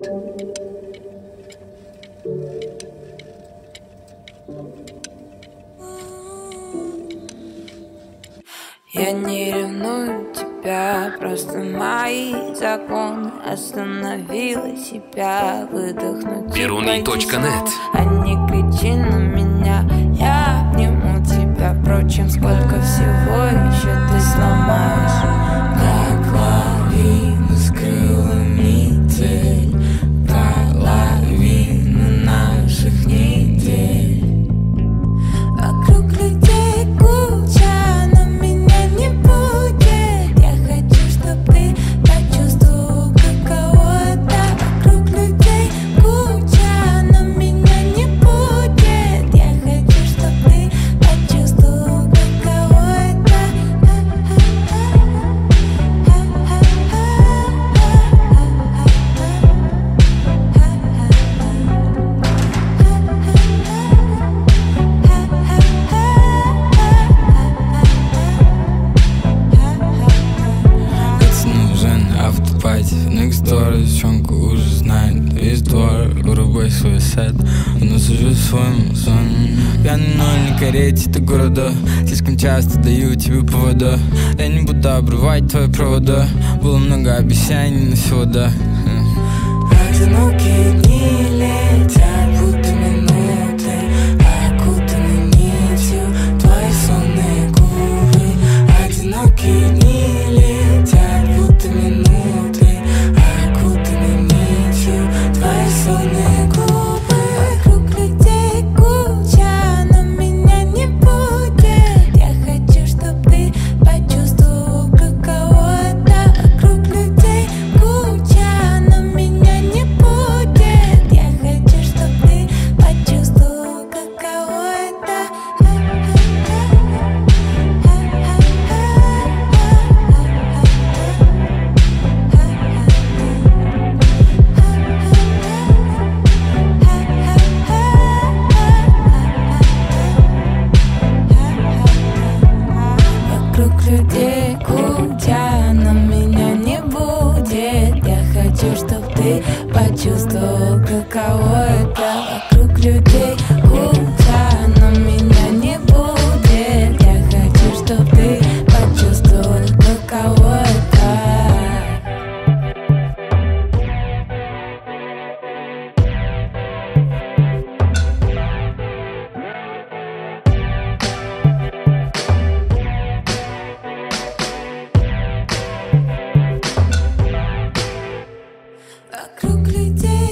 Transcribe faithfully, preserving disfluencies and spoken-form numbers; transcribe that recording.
Я не ревную тебя, просто мои законы. Остановила себя, выдохнуть. Перуны точка нет. А не кричи на меня, я обниму тебя. Впрочем, сколько всего еще ты сломаешь. Как лавина скрыла метель, половину наших недель. Вокруг людей куча, но меня не будет. Я хочу, чтоб ты почувствовал, каково это. Вокруг людей куча, но меня не будет. Я хочу, чтоб ты почувствовал, каково это. Автопати, next door, девчонка уже знает весь двор. Вырубай свой сет, но сужу своему сону. Пьяный ноль на карете до города, слишком часто даю тебе повода. Я не буду обрывать твои провода, было много обещаний, но всего да. Одинокие дни летят, будто минуты, окутаны нитью твои сонные губы. Одинокие дни летят, будто минуты, окутаны нитью твои сонные губы. Вокруг людей куча, но меня не будет. Я хочу, чтоб ты почувствовал, каково это. Вокруг людей куча, но меня не будет. Я хочу, чтоб ты почувствовал, каково это. Вокруг людей куча, но меня не будет. Я хочу, чтоб ты почувствовал, каково это. Вокруг людей куча, но меня не будет. Я хочу, чтоб ты почувствовал, каково это. Вокруг людей